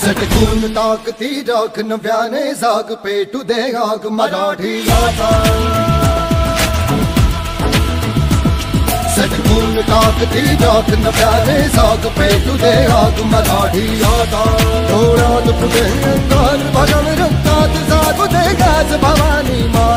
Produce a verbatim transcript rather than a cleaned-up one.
सटकून ताकती राख नव्याने जाग पेटू दे आग मराठी आता सटकून ताकती राख नव्याने जाग पेटू दे आग मराठी आता डोळ्यात फुटे अंगार भगन रक्तात जागू दे गाज भवानी मा